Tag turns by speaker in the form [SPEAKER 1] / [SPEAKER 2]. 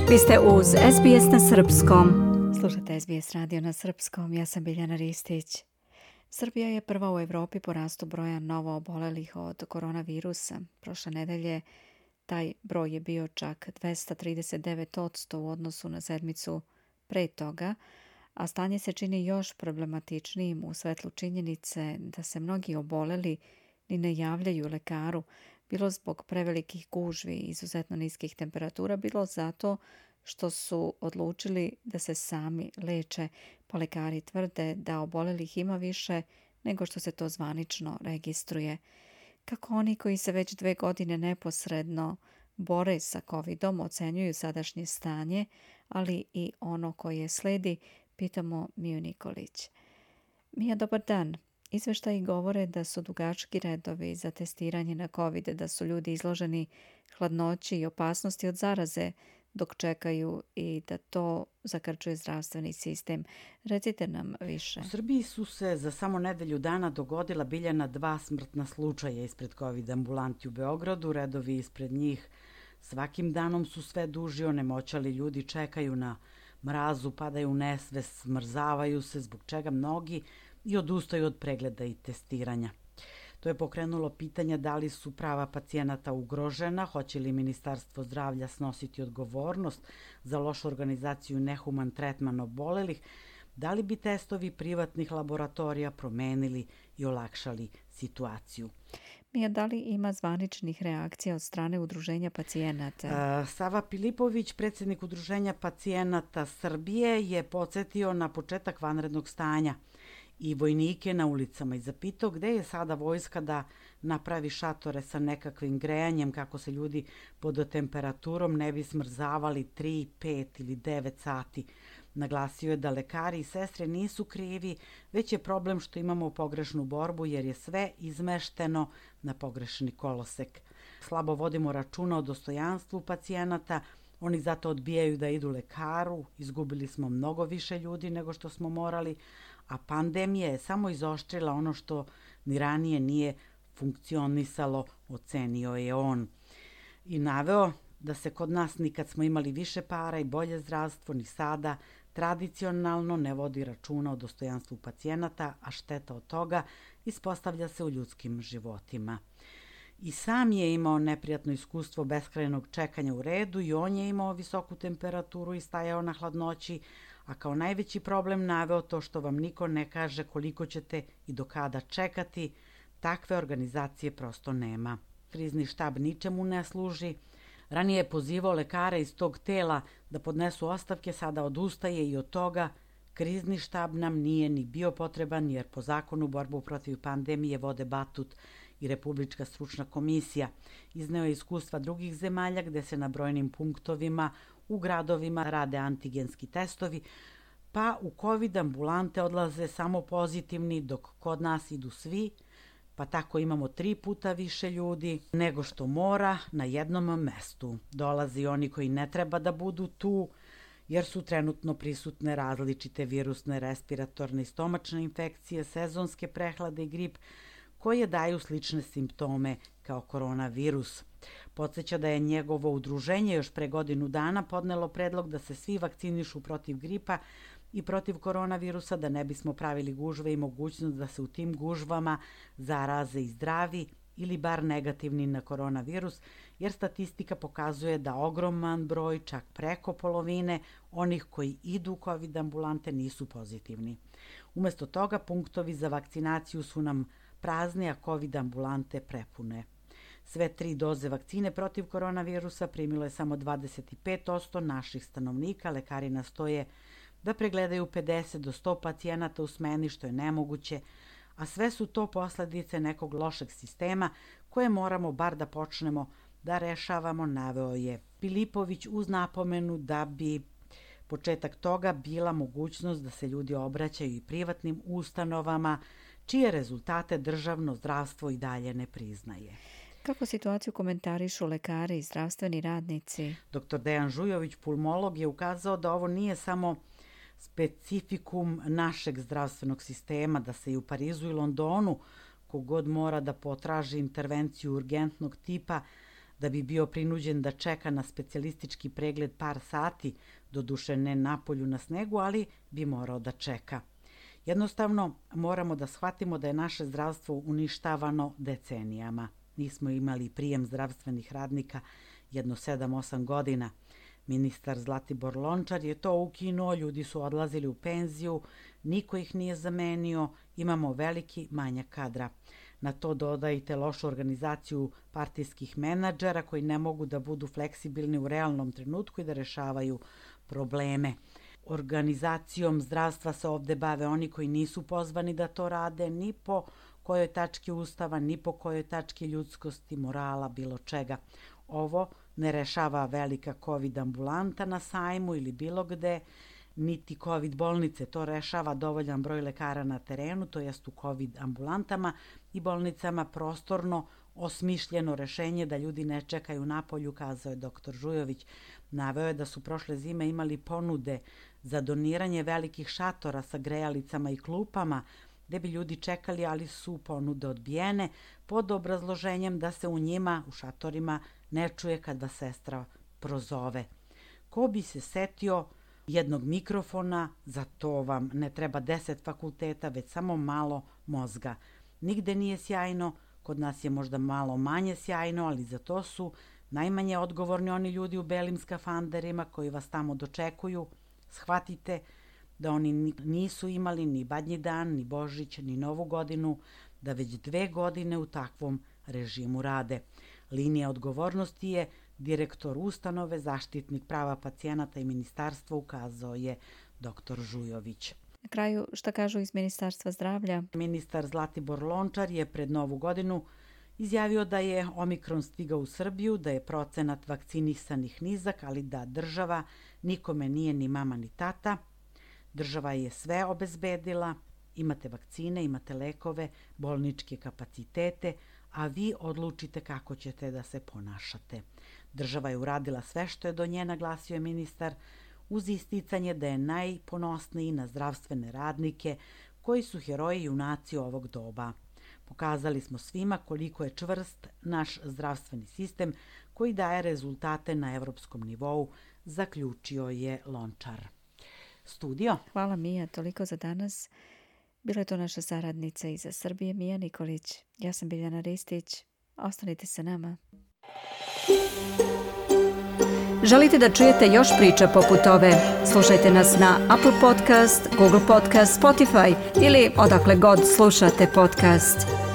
[SPEAKER 1] Vi ste uz SBS na srpskom. Slušate SBS radio na srpskom, ja sam Biljana Ristić. Srbija je prva u Evropi po rastu broja novo obolelih od koronavirusa. Prošle nedelje taj broj je bio čak 239% u odnosu na sedmicu pre toga, a stanje se čini još problematičnijim u svetlu činjenice da se mnogi oboleli ni ne javljaju lekaru, bilo zbog prevelikih gužvi i izuzetno niskih temperatura, bilo zato što su odlučili da se sami leče, pa lekari tvrde da obolelih ima više nego što se to zvanično registruje. Kako oni koji se već 2 godine neposredno bore sa covidom ocenjuju sadašnje stanje, ali i ono koje sledi, pitamo Miju Nikolić. Mija, dobar dan. Izveštaji govore da su dugački redovi za testiranje na COVID, da su ljudi izloženi hladnoći i opasnosti od zaraze dok čekaju i da to zakrčuje zdravstveni sistem. Recite nam više.
[SPEAKER 2] U Srbiji su se za samo nedelju dana dogodila, Biljana, 2 smrtna slučaja ispred COVID ambulanti u Beogradu. Redovi ispred njih svakim danom su sve duži, onemoćali ljudi čekaju na mrazu, padaju u nesvest, smrzavaju se, zbog čega mnogi i odustaju od pregleda i testiranja. To je pokrenulo pitanja da li su prava pacijenata ugrožena, hoće li Ministarstvo zdravlja snositi odgovornost za lošu organizaciju i nehuman tretman obolelih, da li bi testovi privatnih laboratorija promenili i olakšali situaciju.
[SPEAKER 1] Mija, da li ima zvaničnih reakcija od strane Udruženja pacijenata?
[SPEAKER 2] Sava Pilipović, predsjednik Udruženja pacijenata Srbije, je podsjetio na početak vanrednog stanja i vojnike na ulicama i zapitao gde je sada vojska da napravi šatore sa nekakvim grejanjem kako se ljudi pod temperaturom ne bi smrzavali 3, 5 ili 9 sati. Naglasio je da lekari i sestre nisu krivi, već je problem što imamo pogrešnu borbu jer je sve izmešteno na pogrešni kolosek. Slabo vodimo računa o dostojanstvu pacijenata, oni zato odbijaju da idu lekaru, izgubili smo mnogo više ljudi nego što smo morali, a pandemija je samo izoštrila ono što ni ranije nije funkcionisalo, ocenio je on. I naveo da se kod nas nikad smo imali više para i bolje zdravstvo, ni sada tradicionalno ne vodi računa o dostojanstvu pacijenata, a šteta od toga ispostavlja se u ljudskim životima. I sam je imao neprijatno iskustvo beskrajnog čekanja u redu i on je imao visoku temperaturu i stajao na hladnoći, a kao najveći problem naveo to što vam niko ne kaže koliko ćete i do kada čekati, takve organizacije prosto nema. Krizni štab ničemu ne služi. Ranije je pozivao lekare iz tog tela da podnesu ostavke, sada odustaje i od toga. Krizni štab nam nije ni bio potreban jer po zakonu borbu protiv pandemije vode Batut i Republička stručna komisija. Izneo je iskustva drugih zemalja gde se na brojnim punktovima u gradovima rade antigenski testovi, pa u COVID ambulante odlaze samo pozitivni, dok kod nas idu svi, pa tako imamo 3 puta više ljudi nego što mora na jednom mestu. Dolaze i oni koji ne treba da budu tu, jer su trenutno prisutne različite virusne, respiratorne i stomačne infekcije, sezonske prehlade i grip, koje daju slične simptome kao koronavirus. Podsjeća da je njegovo udruženje još pre godinu dana podnelo predlog da se svi vakcinišu protiv gripa i protiv koronavirusa, da ne bismo pravili gužve i mogućnost da se u tim gužvama zaraze i zdravi ili bar negativni na koronavirus, jer statistika pokazuje da ogroman broj, čak preko polovine, onih koji idu u COVID ambulante nisu pozitivni. Umesto toga, punktovi za vakcinaciju su nam prazni, a COVID ambulante prepune. Sve 3 doze vakcine protiv koronavirusa primilo je samo 25% naših stanovnika. Lekari nastoje da pregledaju 50 do 100 pacijenata u smeni, što je nemoguće, a sve su to posledice nekog lošeg sistema koje moramo bar da počnemo da rešavamo, naveo je Pilipović uz napomenu da bi početak toga bila mogućnost da se ljudi obraćaju i privatnim ustanovama, čije rezultate državno zdravstvo i dalje ne priznaje.
[SPEAKER 1] Kako situaciju komentarišu lekari i zdravstveni radnici?
[SPEAKER 2] Dr. Dejan Žujović, pulmolog, je ukazao da ovo nije samo specifikum našeg zdravstvenog sistema, da se i u Parizu i Londonu kogod mora da potraži intervenciju urgentnog tipa, da bi bio prinuđen da čeka na specijalistički pregled par sati, doduše ne napolju na snegu, ali bi morao da čeka. Jednostavno, moramo da shvatimo da je naše zdravstvo uništavano decenijama. Nismo imali prijem zdravstvenih radnika jedno 7-8 godina. Ministar Zlatibor Lončar je to ukinuo, ljudi su odlazili u penziju, niko ih nije zamenio, imamo veliki manjak kadra. Na to dodajte lošu organizaciju partijskih menadžera koji ne mogu da budu fleksibilni u realnom trenutku i da rešavaju probleme. Organizacijom zdravstva se ovde bave oni koji nisu pozvani da to rade ni po kojoj tački ustava, ni po kojoj tački ljudskosti, morala, bilo čega. Ovo ne rešava velika COVID ambulanta na sajmu ili bilo gde, niti COVID bolnice. To rešava dovoljan broj lekara na terenu, to jest u COVID ambulantama i bolnicama prostorno osmišljeno rešenje da ljudi ne čekaju napolju, kazao je dr. Žujović. Naveo je da su prošle zime imali ponude za doniranje velikih šatora sa grejalicama i klupama, gde bi ljudi čekali, ali su ponude odbijene pod obrazloženjem da se u njima, u šatorima, ne čuje kad vas sestra prozove. Ko bi se setio jednog mikrofona, za to vam ne treba 10 fakulteta, već samo malo mozga. Nigde nije sjajno, kod nas je možda malo manje sjajno, ali za to su najmanje odgovorni oni ljudi u belim skafanderima koji vas tamo dočekuju. Shvatite da oni nisu imali ni Badnji dan, ni Božić, ni Novu godinu, da već 2 godine u takvom režimu rade. Linija odgovornosti je direktor ustanove, zaštitnik prava pacijenata i ministarstva, ukazao je dr. Žujović.
[SPEAKER 1] Na kraju, šta kažu iz Ministarstva zdravlja?
[SPEAKER 2] Ministar Zlatibor Lončar je pred Novu godinu izjavio da je Omikron stigao u Srbiju, da je procenat vakcinisanih nizak, ali da država nikome nije ni mama ni tata. Država je sve obezbedila, imate vakcine, imate lekove, bolničke kapacitete, a vi odlučite kako ćete da se ponašate. Država je uradila sve što je do nje, naglasio je ministar, uz isticanje da je najponosniji na zdravstvene radnike koji su heroji i junaci ovog doba. Pokazali smo svima koliko je čvrst naš zdravstveni sistem koji daje rezultate na evropskom nivou, zaključio je Lončar. Studio.
[SPEAKER 1] Hvala Mija, toliko za danas. Bila je to naša saradnica iz Srbije, Mija Nikolić. Ja sam Biljana Ristić. Ostanite sa nama. Želite da čujete još priča poput ove? Slušajte nas na Apple Podcast, Google Podcast, Spotify ili odakle god slušate podcast.